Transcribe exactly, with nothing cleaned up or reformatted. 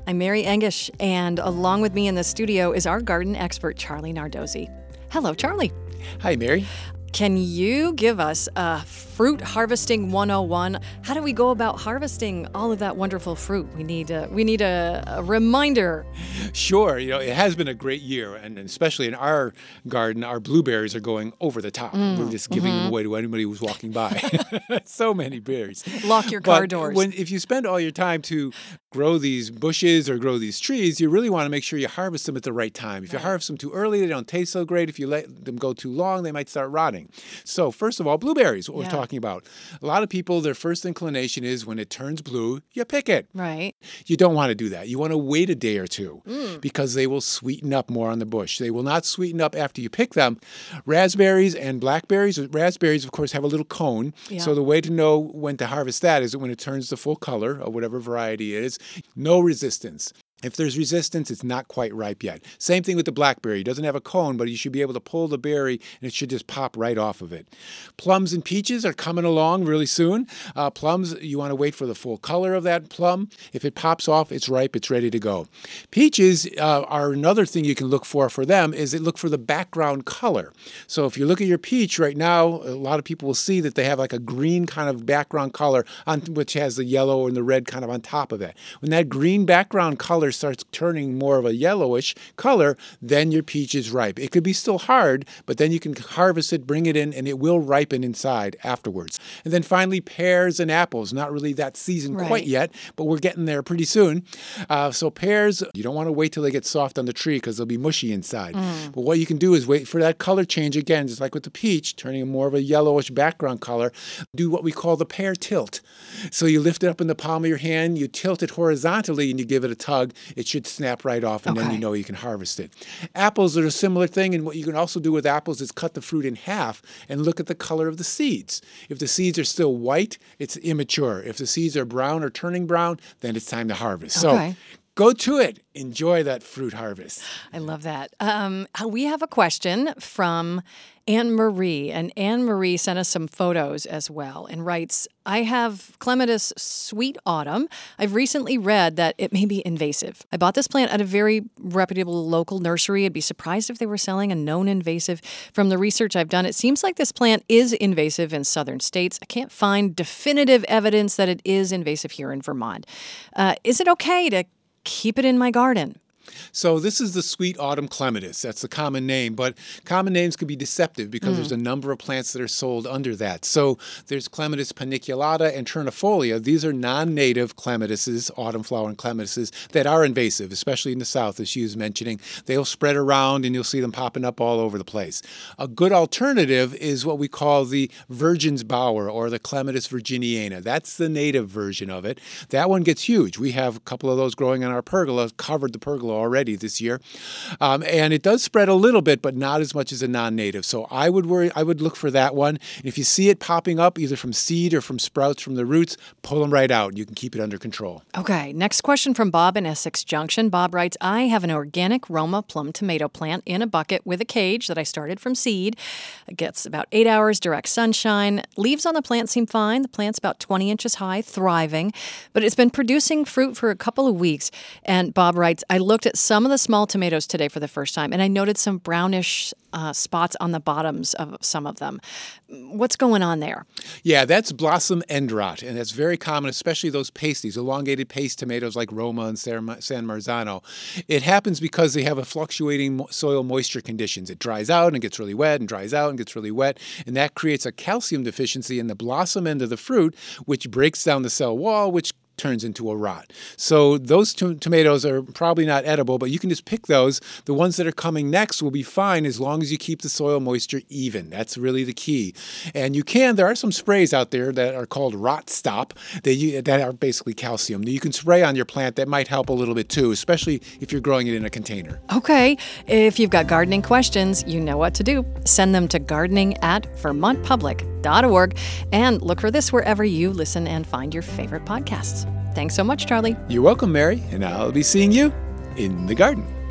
I'm Mary Engish, and along with me in the studio is our garden expert, Charlie Nardozzi. Hello, Charlie. Hi, Mary. Can you give us a fruit harvesting one oh one? How do we go about harvesting all of that wonderful fruit? We need a, we need a, a reminder. Sure. You know, it has been a great year, and especially in our garden, our blueberries are going over the top. Mm, We're just giving mm-hmm. them away to anybody who's walking by. So many berries. Lock your car but doors. When, if you spend all your time to grow these bushes or grow these trees, you really want to make sure you harvest them at the right time. If you harvest them too early, they don't taste so great. If you let them go too long, they might start rotting. So first of all, blueberries, what yeah. we're talking about. A lot of people, their first inclination is when it turns blue, you pick it. Right. You don't want to do that. You want to wait a day or two mm. because they will sweeten up more on the bush. They will not sweeten up after you pick them. Raspberries and blackberries, raspberries, of course, have a little cone. Yeah. So the way to know when to harvest that is when it turns the full color of whatever variety it is. No resistance. If there's resistance, it's not quite ripe yet. Same thing with the blackberry. It doesn't have a cone, but you should be able to pull the berry and it should just pop right off of it. Plums and peaches are coming along really soon. Uh, plums, you want to wait for the full color of that plum. If it pops off, it's ripe, it's ready to go. Peaches uh, are another thing you can look for for them is they look for the background color. So if you look at your peach right now, a lot of people will see that they have like a green kind of background color on which has the yellow and the red kind of on top of it. When that green background color starts turning more of a yellowish color, then your peach is ripe. It could be still hard, but then you can harvest it, bring it in, and it will ripen inside afterwards. And then finally, pears and apples. Not really that season right. quite yet, but we're getting there pretty soon. Uh, so pears, you don't want to wait till they get soft on the tree because they'll be mushy inside. Mm. But what you can do is wait for that color change again, just like with the peach, turning more of a yellowish background color. Do what we call the pear tilt. So you lift it up in the palm of your hand, you tilt it horizontally, and you give it a tug. It should snap right off, and okay. then you know you can harvest it. Apples are a similar thing, and what you can also do with apples is cut the fruit in half and look at the color of the seeds. If the seeds are still white, it's immature. If the seeds are brown or turning brown, then it's time to harvest. Okay. So go to it. Enjoy that fruit harvest. I love that. Um, we have a question from Anne Marie, and Anne Marie sent us some photos as well and writes, I have Clematis Sweet Autumn. I've recently read that it may be invasive. I bought this plant at a very reputable local nursery. I'd be surprised if they were selling a known invasive. From the research I've done, it seems like this plant is invasive in southern states. I can't find definitive evidence that it is invasive here in Vermont. Uh, is it okay to keep it in my garden? So this is the sweet autumn clematis. That's the common name, but common names can be deceptive because mm. there's a number of plants that are sold under that. So there's Clematis paniculata and ternifolia. These are non-native clematises, autumn flowering clematises, that are invasive, especially in the south, as she was mentioning. They'll spread around and you'll see them popping up all over the place. A good alternative is what we call the virgin's bower or the Clematis virginiana. That's the native version of it. That one gets huge. We have a couple of those growing in our pergola, covered the pergola already this year. Um, and it does spread a little bit, but not as much as a non-native. So I would worry, I would look for that one. And if you see it popping up either from seed or from sprouts from the roots, pull them right out. You can keep it under control. Okay, next question from Bob in Essex Junction. Bob writes, I have an organic Roma plum tomato plant in a bucket with a cage that I started from seed. It gets about eight hours direct sunshine. Leaves on the plant seem fine. The plant's about twenty inches high, thriving, but it's been producing fruit for a couple of weeks. And Bob writes, I looked at some of the small tomatoes today for the first time, and I noted some brownish uh, spots on the bottoms of some of them. What's going on there? Yeah, that's blossom end rot, and that's very common, especially those pasties, elongated paste tomatoes like Roma and San Marzano. It happens because they have a fluctuating soil moisture conditions. It dries out and gets really wet and dries out and gets really wet, and that creates a calcium deficiency in the blossom end of the fruit, which breaks down the cell wall, which turns into a rot. So those t- tomatoes are probably not edible, but you can just pick those. The ones that are coming next will be fine as long as you keep the soil moisture even. That's really the key. And you can, there are some sprays out there that are called Rot Stop that, you, that are basically calcium. You can spray on your plant. That might help a little bit too, especially if you're growing it in a container. Okay. If you've got gardening questions, you know what to do. Send them to gardening at vermont public dot org and look for this wherever you listen and find your favorite podcasts. Thanks so much, Charlie. You're welcome, Mary, and I'll be seeing you in the garden.